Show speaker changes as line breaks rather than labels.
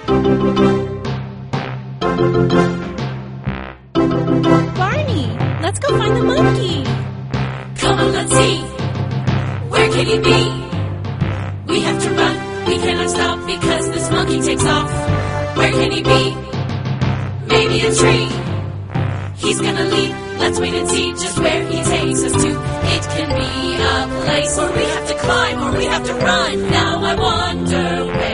Barney, let's go find the monkey.
Come on, let's see. Where can he be? We have to run. We cannot stop because this monkey takes off. Where can he be? Maybe a tree. He's gonna leap. Let's wait and see just where he takes us to. It can be a place where we have to climb or we have to run. Now I wonder where